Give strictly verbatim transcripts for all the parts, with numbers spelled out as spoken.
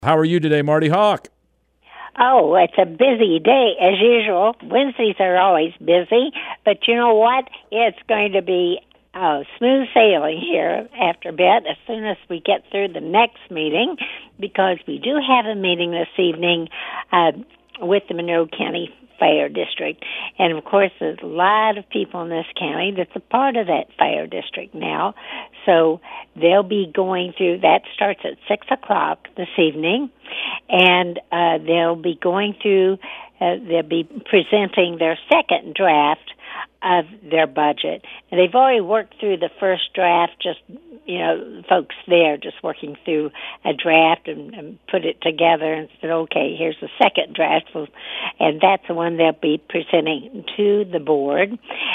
How are you today, Marty Hawk? Oh, it's a busy day as usual. Wednesdays are always busy, but you know what? It's going to be uh, smooth sailing here after a bit as soon as we get through the next meeting, because we do have a meeting this evening uh, with the Monroe County Fire District. And, of course, there's a lot of people in this county that's a part of that fire district now. So they'll be going through, that starts at six o'clock this evening, and uh, they'll be going through, uh, they'll be presenting their second draft of their budget. And they've already worked through the first draft, just, you know, folks there just working through a draft and, and put it together and said, okay, here's the second draft. And that's the one they'll be presenting to the board.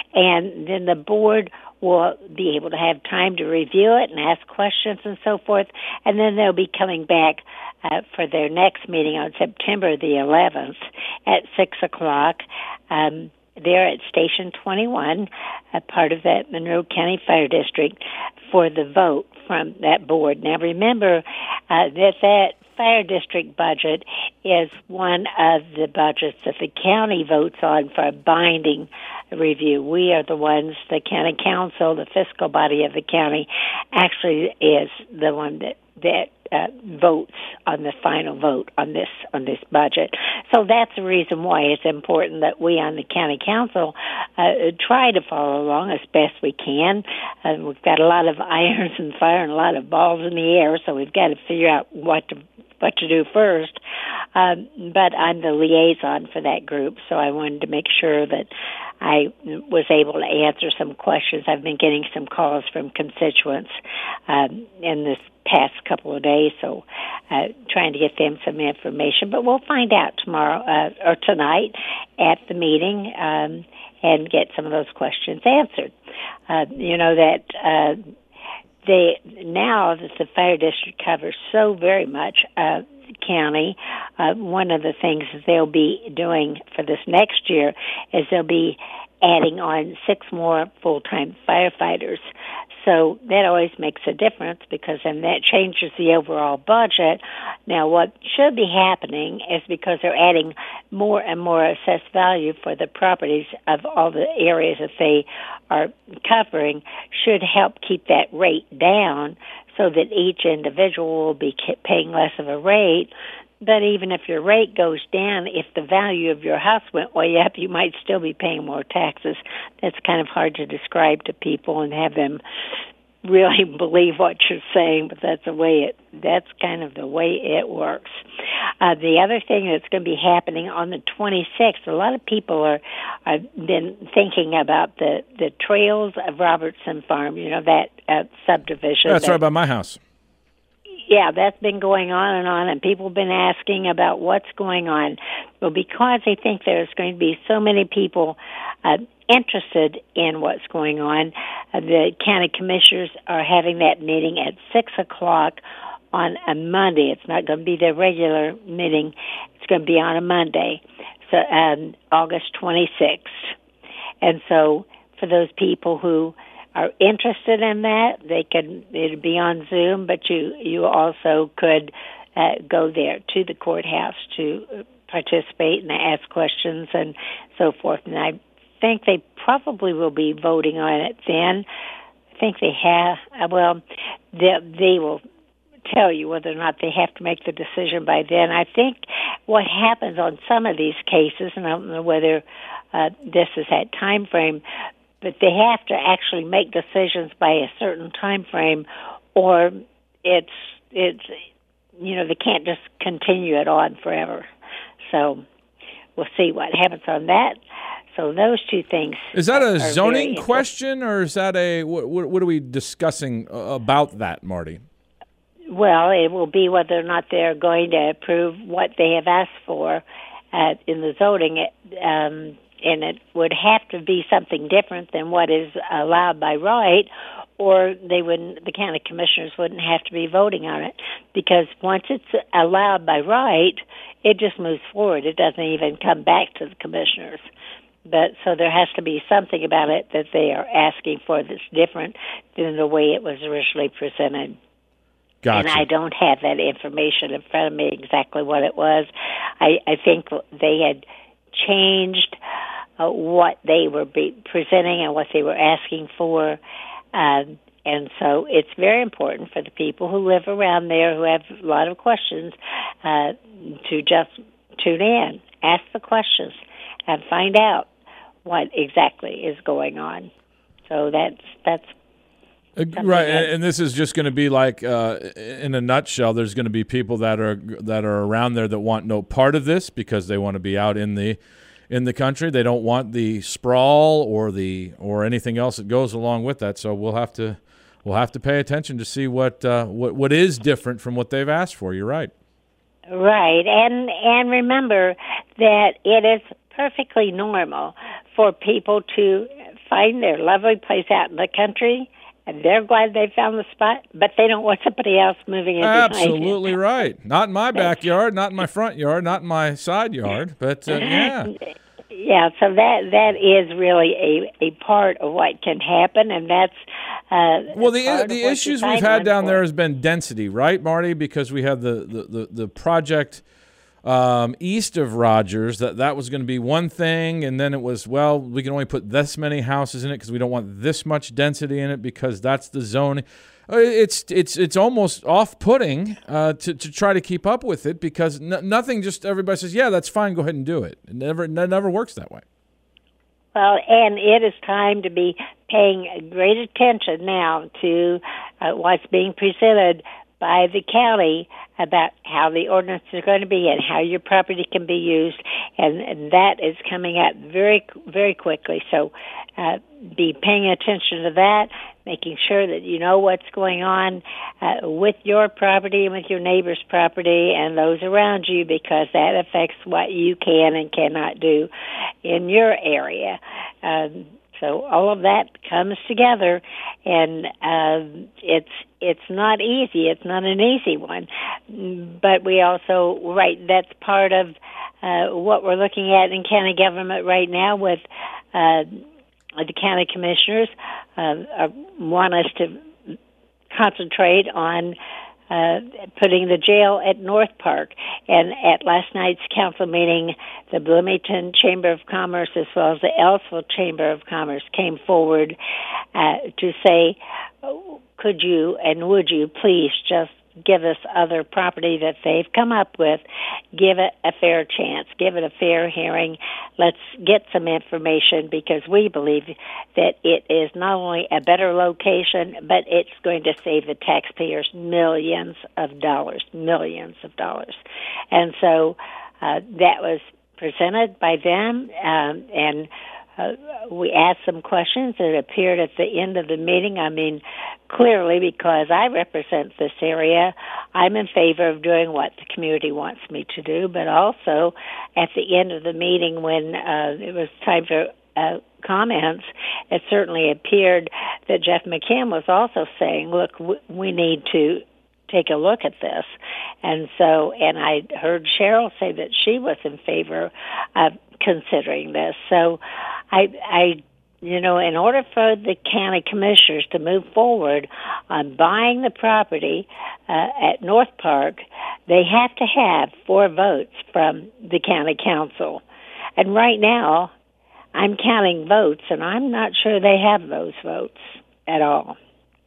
And then the board will be able to have time to review it and ask questions and so forth. And then they'll be coming back uh, for their next meeting on September the eleventh at six o'clock. Um, They're at Station twenty-one, a part of that Monroe County Fire District, for the vote from that board. Now, remember uh, that that fire district budget is one of the budgets that the county votes on for a binding review. We are the ones, the county council, the fiscal body of the county, actually is the one that that uh, votes on the final vote on this on this budget. So that's the reason why it's important that we on the county council uh, try to follow along as best we can. Uh, we've got a lot of irons in the fire and a lot of balls in the air, so we've got to figure out what to what to do first. Um, but I'm the liaison for that group, so I wanted to make sure that I was able to answer some questions. I've been getting some calls from constituents um, in this past couple of days, so uh, trying to get them some information. But we'll find out tomorrow uh, or tonight at the meeting um, and get some of those questions answered. Uh, you know that uh, they now that the fire district covers so very much uh, county, uh, one of the things that they'll be doing for this next year is they'll be adding on six more full-time firefighters. So that always makes a difference because then that changes the overall budget. Now, what should be happening is because they're adding more and more assessed value for the properties of all the areas that they are covering should help keep that rate down so that each individual will be paying less of a rate. But even if your rate goes down, if the value of your house went way up, you might still be paying more taxes. That's kind of hard to describe to people and have them really believe what you're saying, but that's the way it, that's kind of the way it works. Uh, the other thing that's going to be happening on the twenty-sixth, a lot of people are, have been thinking about the, the Trails of Robertson Farm, you know, that uh, subdivision. That's that, right by my house. Yeah, that's been going on and on, and people have been asking about what's going on. Well, because they think there's going to be so many people uh, interested in what's going on, uh, the county commissioners are having that meeting at six o'clock on a Monday. It's not going to be their regular meeting. It's going to be on a Monday, so um, August twenty-sixth. And so for those people who are interested in that, they could, it'd be on Zoom, but you, you also could uh, go there to the courthouse to participate and ask questions and so forth. And I think they probably will be voting on it then. I think they have, well, they, they will tell you whether or not they have to make the decision by then. I think what happens on some of these cases, and I don't know whether uh, this is that time frame, but they have to actually make decisions by a certain time frame, or it's it's you know they can't just continue it on forever. So we'll see what happens on that. So those two things. Is that a are zoning very question, or is that a what, what are we discussing about that, Marty? Well, it will be whether or not they're going to approve what they have asked for uh, in the zoning. Um, and it would have to be something different than what is allowed by right, or they wouldn't. The county commissioners wouldn't have to be voting on it, because once it's allowed by right, it just moves forward. It doesn't even come back to the commissioners. But so there has to be something about it that they are asking for that's different than the way it was originally presented. Gotcha. And I don't have that information in front of me exactly what it was. I, I think they had changed uh, what they were be presenting and what they were asking for. Um, and so it's very important for the people who live around there who have a lot of questions uh, to just tune in, ask the questions, and find out what exactly is going on. So that's that's right, and, and this is just going to be like, uh, in a nutshell, there's going to be people that are that are around there that want no part of this because they want to be out in the in the country. They don't want the sprawl or the or anything else that goes along with that. So we'll have to we'll have to pay attention to see what uh, what what is different from what they've asked for. You're right. Right, and and remember that it is perfectly normal for people to find their lovely place out in the country, and they're glad they found the spot, but they don't want somebody else moving in behind them. Absolutely right. Not in my backyard, not in my front yard, not in my side yard, but uh, yeah. Yeah, so that that is really a, a part of what can happen, and that's uh, well. The part the of issues we've had down for. there has been density, right, Marty? Because we have the the the, the project um, east of Rogers that that was going to be one thing, and then it was well, we can only put this many houses in it because we don't want this much density in it because that's the zoning. It's it's it's almost off-putting uh, to to try to keep up with it because no, nothing. Just everybody says, "Yeah, that's fine. Go ahead and do it." It never it never works that way. Well, and it is time to be paying great attention now to uh, what's being presented by the county about how the ordinance is going to be and how your property can be used, and, and that is coming out very very quickly. So, uh, be paying attention to that. Making sure that you know what's going on uh, with your property and with your neighbor's property and those around you, because that affects what you can and cannot do in your area. Um, so all of that comes together, and uh, it's it's not easy. It's not an easy one, but we also right. That's part of uh, what we're looking at in county government right now with. Uh, The county commissioners uh, want us to concentrate on uh, putting the jail at North Park. And at last night's council meeting, the Bloomington Chamber of Commerce as well as the Ellisville Chamber of Commerce came forward uh, to say, could you and would you please just give us other property that they've come up with, give it a fair chance, give it a fair hearing. Let's get some information because we believe that it is not only a better location, but it's going to save the taxpayers millions of dollars, millions of dollars. And so uh, that was presented by them, um, and Uh, we asked some questions that appeared at the end of the meeting. I mean, clearly, because I represent this area, I'm in favor of doing what the community wants me to do, but also at the end of the meeting when uh, it was time for uh, comments, it certainly appeared that Jeff McKim was also saying, look, w- we need to take a look at this. And so, and I heard Cheryl say that she was in favor of considering this. So I, I, you know, in order for the county commissioners to move forward on buying the property uh, at North Park, they have to have four votes from the county council. And right now, I'm counting votes, and I'm not sure they have those votes at all.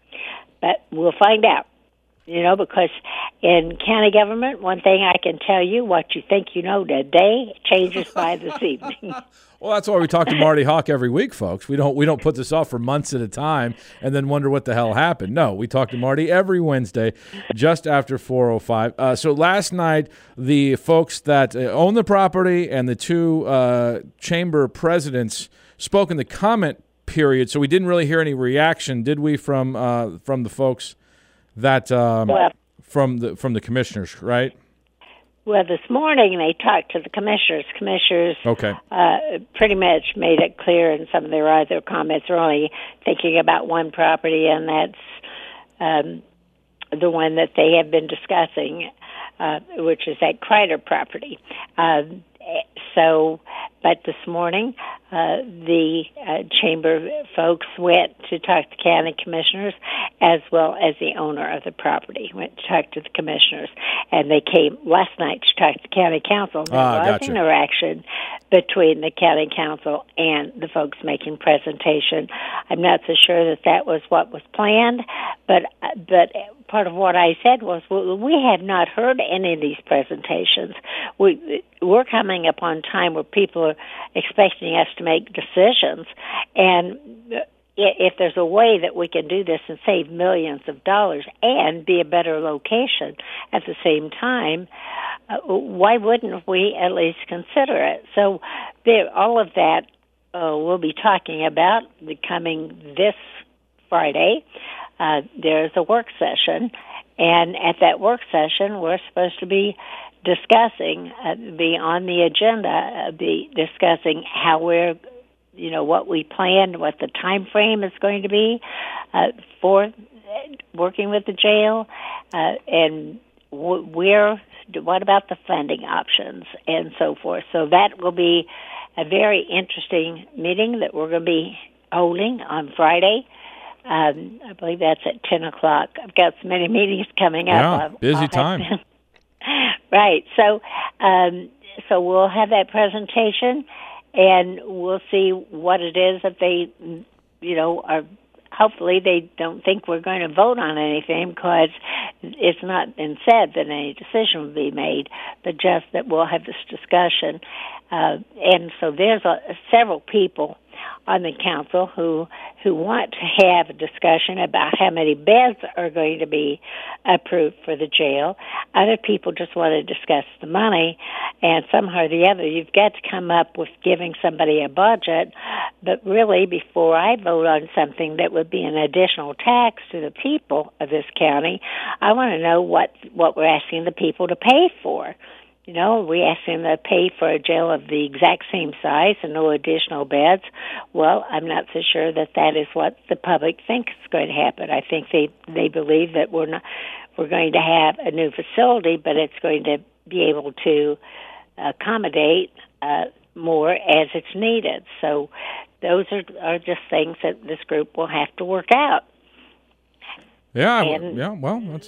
But we'll find out. You know, because in county government, one thing I can tell you, what you think you know today changes by this evening. Well, that's why we talk to Marty Hawk every week, folks. We don't we don't put this off for months at a time and then wonder what the hell happened. No, we talk to Marty every Wednesday just after four oh five. Uh, so last night, the folks that uh, own the property and the two uh, chamber presidents spoke in the comment period, so we didn't really hear any reaction, did we, from uh, from the folks that um, well, from the from the commissioners, right? Well, this morning they talked to the commissioners. Commissioners okay. uh, pretty much made it clear in some of their other comments they're only thinking about one property, and that's um, the one that they have been discussing, uh, which is that Kreider property. Uh, so, but this morning Uh, the uh, chamber folks went to talk to county commissioners, as well as the owner of the property went to talk to the commissioners, and they came last night to talk to the county council. There ah, was gotcha. interaction between the county council and the folks making presentation. I'm not so sure that that was what was planned, but but part of what I said was, well, we have not heard any of these presentations. We, we're coming upon time where people are expecting us to make decisions, and if there's a way that we can do this and save millions of dollars and be a better location at the same time, uh, why wouldn't we at least consider it? So there, all of that uh, we'll be talking about the coming this Friday. Uh, there's a work session, and at that work session, we're supposed to be discussing, uh, be on the agenda, uh, be discussing how we're, you know, what we planned, what the time frame is going to be uh, for working with the jail, uh, and w- where, what about the funding options, and so forth. So that will be a very interesting meeting that we're going to be holding on Friday. Um, I believe that's at ten o'clock. I've got so many meetings coming up. Yeah, I'll, busy I'll time. To, right. So, um, so we'll have that presentation, and we'll see what it is that they, you know, are. Hopefully, they don't think we're going to vote on anything, because it's not been said that any decision will be made, but just that we'll have this discussion. Uh, and so there's a, several people on the council who who want to have a discussion about how many beds are going to be approved for the jail. Other people just want to discuss the money, and somehow or the other, you've got to come up with giving somebody a budget. But really, before I vote on something that would be an additional tax to the people of this county, I want to know what what we're asking the people to pay for. You know, we asked them to pay for a jail of the exact same size and no additional beds. Well, I'm not so sure that that is what the public thinks is going to happen. I think they they believe that we're not we're going to have a new facility, but it's going to be able to accommodate uh, more as it's needed. So those are are just things that this group will have to work out. Yeah, and, yeah. Well, that's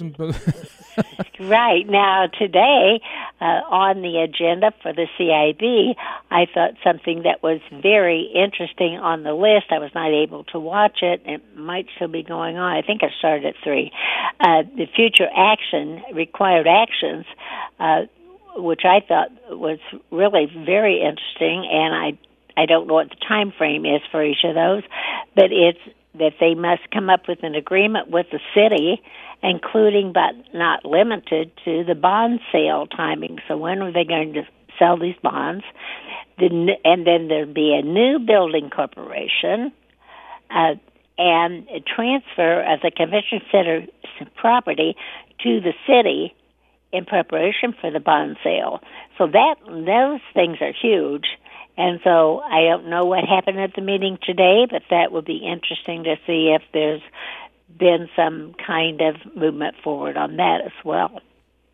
right. Now, today, uh, on the agenda for the C I B, I thought something that was very interesting on the list. I was not able to watch it. It might still be going on. I think I started at three. Uh, the future action, required actions, uh, which I thought was really very interesting, and I I don't know what the time frame is for each of those, but it's that they must come up with an agreement with the city, including but not limited to the bond sale timing. So when are they going to sell these bonds? And then there'd be a new building corporation uh, and a transfer of the convention center property to the city in preparation for the bond sale. So that those things are huge. And so I don't know what happened at the meeting today, but that would be interesting to see if there's been some kind of movement forward on that as well.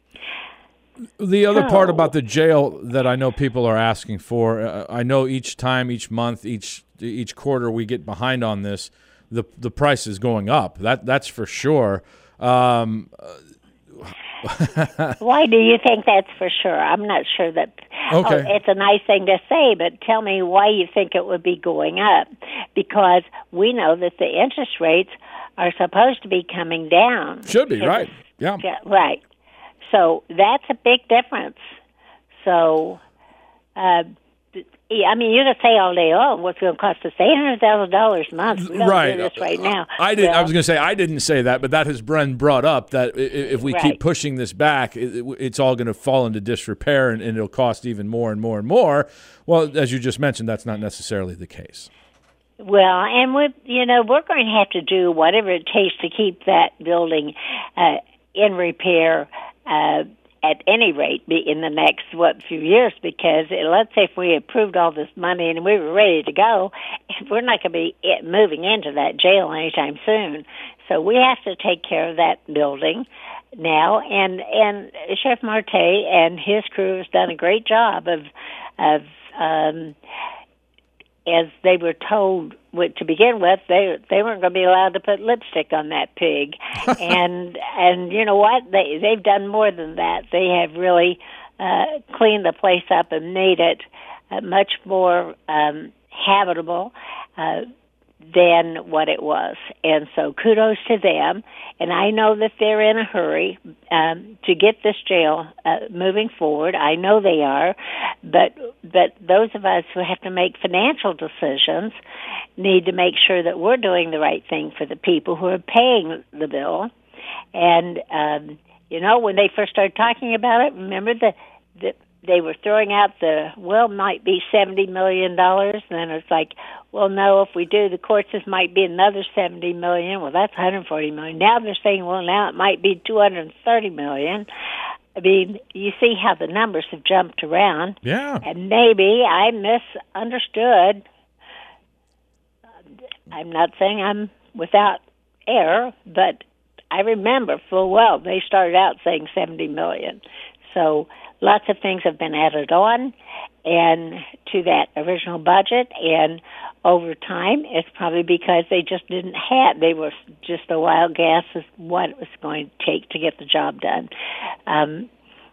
The other so, part about the jail that I know people are asking for, uh, I know each time, each month, each each quarter we get behind on this, the the price is going up. That that's for sure. Um, Why do you think that's for sure? I'm not sure that. Okay. Oh, it's a nice thing to say, but tell me why you think it would be going up. Because we know that the interest rates are supposed to be coming down. Should be, right. Yeah. yeah. Right. So that's a big difference. So, uh, I mean, you can say all day long what's going to cost us eight hundred thousand dollars a month. We don't right. do this right now. I didn't. Well, I was going to say I didn't say that, but that has been brought up. That if we right. keep pushing this back, it, it's all going to fall into disrepair, and, and it'll cost even more and more and more. Well, as you just mentioned, that's not necessarily the case. Well, and we, you know, we're going to have to do whatever it takes to keep that building uh, in repair. Uh, at any rate, be in the next, what, few years, because it, let's say if we approved all this money and we were ready to go, we're not going to be moving into that jail anytime soon. So we have to take care of that building now, and and Sheriff Marte and his crew has done a great job of, of um, as they were told with, to begin with, they they weren't going to be allowed to put lipstick on that pig, and and you know what? They they've done more than that. They have really uh, cleaned the place up and made it uh, much more um, habitable uh, than what it was. And so kudos to them. And I know that they're in a hurry um, to get this jail uh, moving forward. I know they are. But but those of us who have to make financial decisions need to make sure that we're doing the right thing for the people who are paying the bill. And, um, you know, when they first started talking about it, remember the, the they were throwing out the, well, might be seventy million dollars. And then it's like, well, no, if we do the court says might be another seventy million dollars. Well, that's one hundred forty million dollars. Now they're saying, well, now it might be two hundred thirty million dollars. I mean, you see how the numbers have jumped around. Yeah. And maybe I misunderstood. I'm not saying I'm without error, but I remember full well they started out saying seventy million dollars. So lots of things have been added on and to that original budget, and over time it's probably because they just didn't have, they were just a wild guess as what it was going to take to get the job done. Um,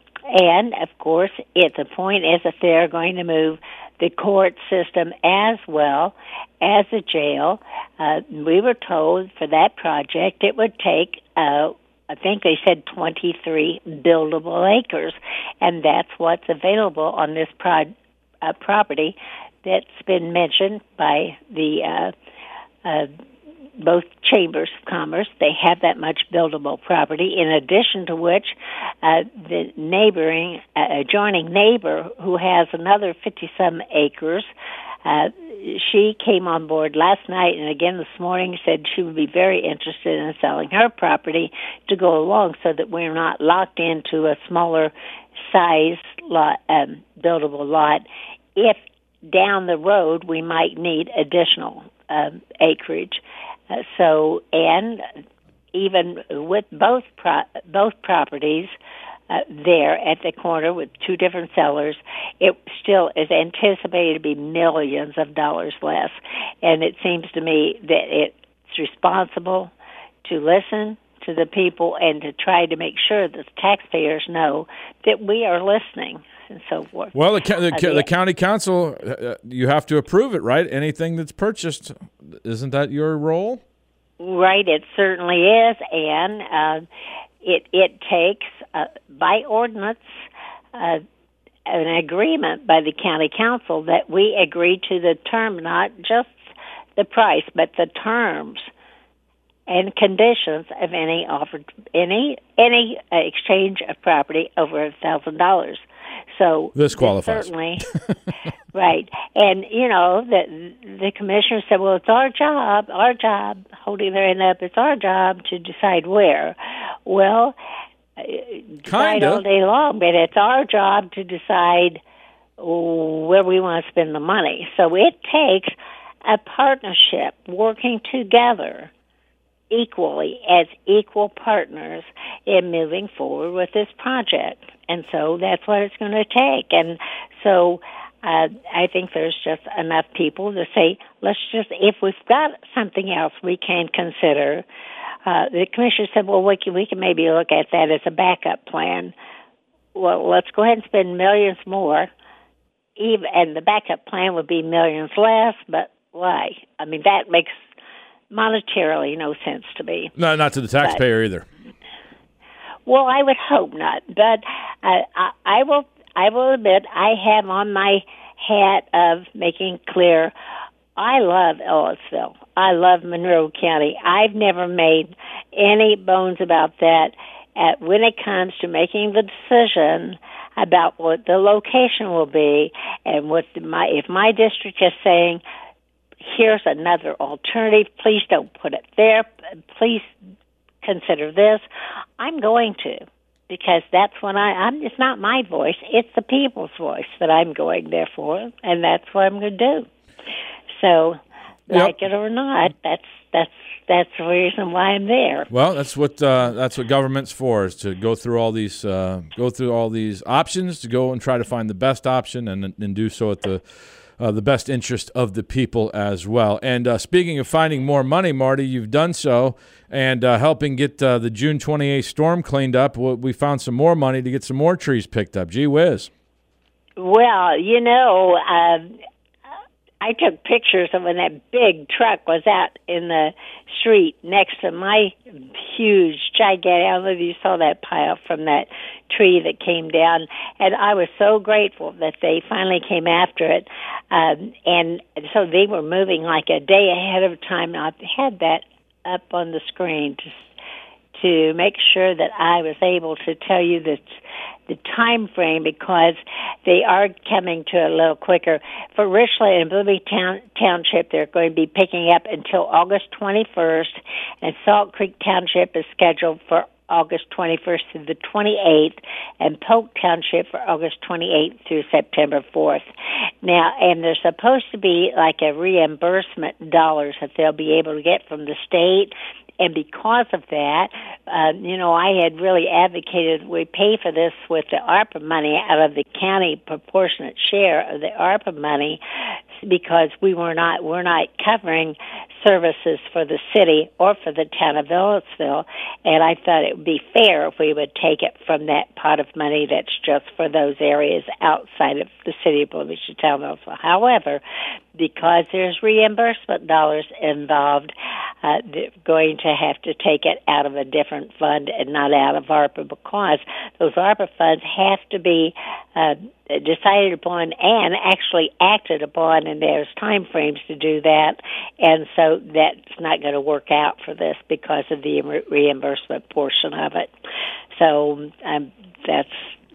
and, of course, at the point is that they're going to move the court system as well as the jail. Uh, we were told for that project it would take uh, I think they said twenty-three buildable acres, and that's what's available on this pro- uh, property that's been mentioned by the uh, uh, both chambers of commerce. They have that much buildable property, in addition to which uh, the neighboring, uh, adjoining neighbor who has another fifty-some acres, uh, she came on board last night and again this morning said she would be very interested in selling her property to go along so that we're not locked into a smaller size lot, um, buildable lot. If down the road we might need additional um, acreage. Uh, so, and even with both pro- both properties uh, there at the corner with two different sellers, it still is anticipated to be millions of dollars less. And it seems to me that it's responsible to listen to the people and to try to make sure that the taxpayers know that we are listening and so forth. Well, the, the, uh, the, the county council, uh, you have to approve it, right? Anything that's purchased, isn't that your role? Right, it certainly is, and uh, it it takes uh, by ordinance uh, an agreement by the county council that we agree to the term, not just the price, but the terms and conditions of any offered any any uh, exchange of property over a thousand dollars. So this qualifies. Certainly, right. And, you know, the, the commissioner said, well, it's our job, our job, holding their hand up, it's our job to decide where. Well, decide Kinda. all day long, but it's our job to decide where we want to spend the money. So it takes a partnership working together equally as equal partners in moving forward with this project. And so that's what it's going to take. And so uh, I think there's just enough people to say, let's just, if we've got something else we can consider, uh, the commissioner said, well, we can, we can maybe look at that as a backup plan. Well, let's go ahead and spend millions more, even, and the backup plan would be millions less, but why? I mean, that makes monetarily no sense to me. No, not to the taxpayer but, either. Well, I would hope not, but uh, I, I will. I will admit I have on my hat of making clear I love Ellisville. I love Monroe County. I've never made any bones about that. At, when it comes to making the decision about what the location will be, and what my if my district is saying, here's another alternative. Please don't put it there. Please consider this. I'm going to, because that's when I, I'm, it's not my voice, it's the people's voice that I'm going there for, and that's what I'm going to do. So, like yep. it or not, that's that's that's the reason why I'm there. Well, that's what uh, that's what government's for, is to go through all these uh, go through all these options, to go and try to find the best option, and and do so at the uh, the best interest of the people as well. And uh, speaking of finding more money, Marty, you've done so, and uh, helping get uh, the June twenty-eighth storm cleaned up. We found some more money to get some more trees picked up. Gee whiz. Well, you know, uh, I took pictures of when that big truck was out in the street next to my huge, gigantic, I don't know if you saw that pile from that tree that came down, and I was so grateful that they finally came after it, um, and so they were moving like a day ahead of time. I had that up on the screen to to make sure that I was able to tell you that the time frame, because they are coming to a little quicker. For Richland and Blueberry Town, Township, they're going to be picking up until August twenty-first, and Salt Creek Township is scheduled for August twenty-first through the twenty-eighth, and Polk Township for August twenty-eighth through September fourth. Now, and there's supposed to be like a reimbursement dollars that they'll be able to get from the state. And because of that, uh, you know, I had really advocated we pay for this with the ARPA money out of the county proportionate share of the ARPA money, because we were not we're not covering services for the city or for the town of Ellisville, and I thought it would be fair if we would take it from that pot of money that's just for those areas outside of the city of Blue Beach to town of Ellisville. However, because there's reimbursement dollars involved, uh, they're going to have to take it out of a different fund and not out of ARPA, because those ARPA funds have to be uh, decided upon and actually acted upon, and there's time frames to do that, and so that's not going to work out for this because of the re- reimbursement portion of it. So um, that's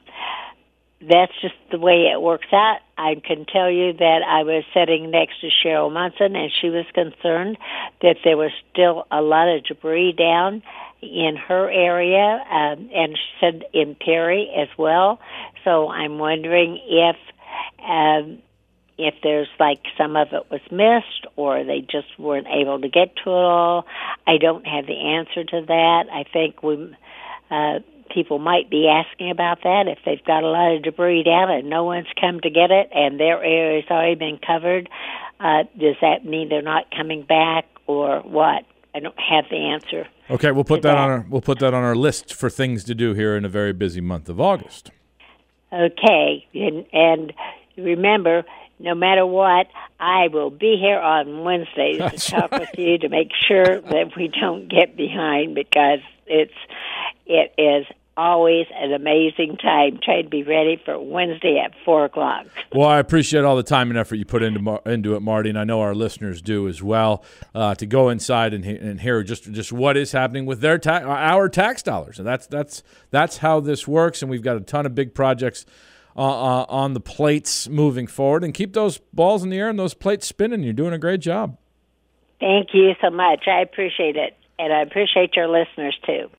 that's just the way it works out. I can tell you that I was sitting next to Cheryl Munson, and she was concerned that there was still a lot of debris down in her area, um, and she said in Perry as well. So I'm wondering if um, if there's like some of it was missed or they just weren't able to get to it all. I don't have the answer to that. I think we uh, people might be asking about that if they've got a lot of debris down and no one's come to get it and their area's already been covered. Uh, does that mean they're not coming back or what? I don't have the answer. Okay, we'll put that, that on our we'll put that on our list for things to do here in a very busy month of August. Okay, and, and remember, no matter what, I will be here on Wednesdays That's to talk right. with you to make sure that we don't get behind, because it's it is always an amazing time trying to be ready for Wednesday at four o'clock. Well, I appreciate all the time and effort you put into into it, Marty, and I know our listeners do as well, uh, to go inside and, and hear just just what is happening with their ta- our tax dollars. And that's that's that's how this works, and we've got a ton of big projects uh, uh, on the plates moving forward. And keep those balls in the air and those plates spinning. You're doing a great job. Thank you so much. I appreciate it, and I appreciate your listeners, too.